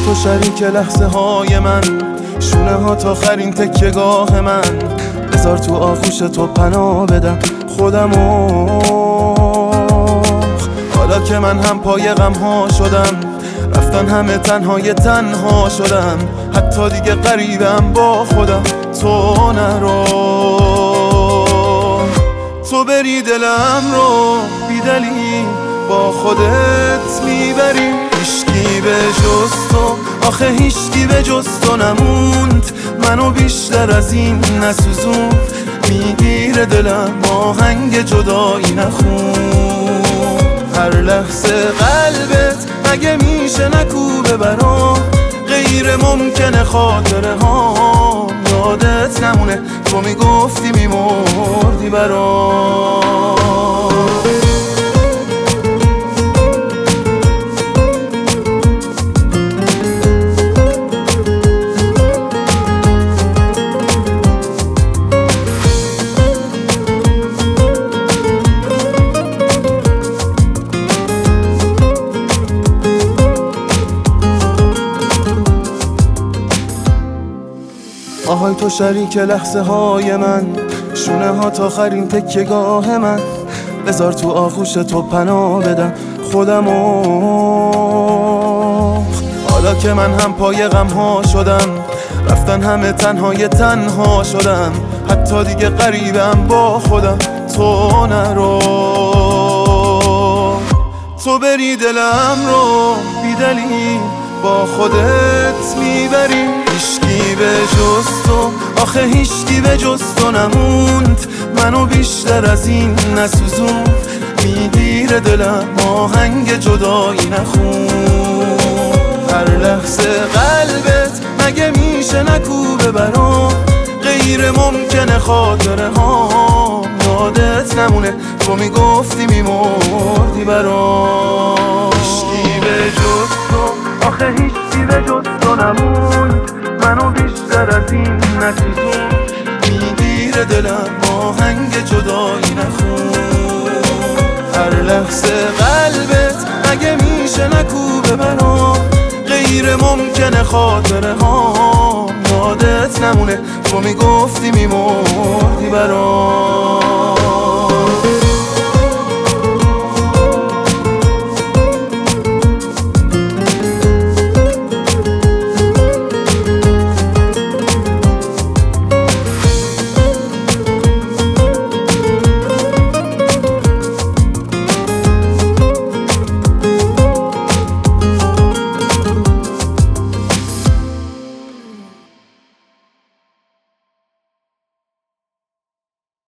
تو شریک لحظه های من، شونه ها تا آخرین تکیه‌گاه من. بذار تو آغوش تو پناه بدم خودمو، حالا که من هم پای غم ها شدم، رفتن همه تنها شدم. حتی دیگه غریبم با خودم، تو نرو. تو بری دلم رو بی دلیل با خودت میبری. هیچکی به جز تو، آخه هیچکی به جز تو نموند. منو بیشتر از این نسوزون، میگیره دلم آهنگ جدایی نخون. هر لحظه قلبت مگه میشه نکوبه برام، غیر ممکنه خاطره ها یادت نمونه. تو میگفتی میمردی برام. آهای تو شریک لحظه های من، شونه ها تا آخرین تکیه‌گاه من. بذار تو آغوش تو پناه بدم خودمو، حالا که من هم پای غم ها شدم، رفتن همه تنها شدم. حتی دیگه غریبم با خودم، تو نرو. تو بری دلم رو بی دلیل با خودت میبری. هیچکی به جز تو، آخه هیچکی به جز تو نموند. منو بیشتر از این نسوزون، میگیره دلم آهنگ جدایی نخون. هر لحظه قلبت مگه میشه نکوبه برام، غیر ممکنه خاطره ها یادت نمونه. تو میگفتی میمردی برام. هیچکی به جز تو، آخه هیچکی به جز تو نموند. منو بیشتر از این نسوزون، میگیره دلم آهنگ جدایی نخون. هر لحظه قلبت مگه میشه نکوبه برام، غیر ممکنه خاطره ها یادت نمونه. تو میگفتی میمردی برام.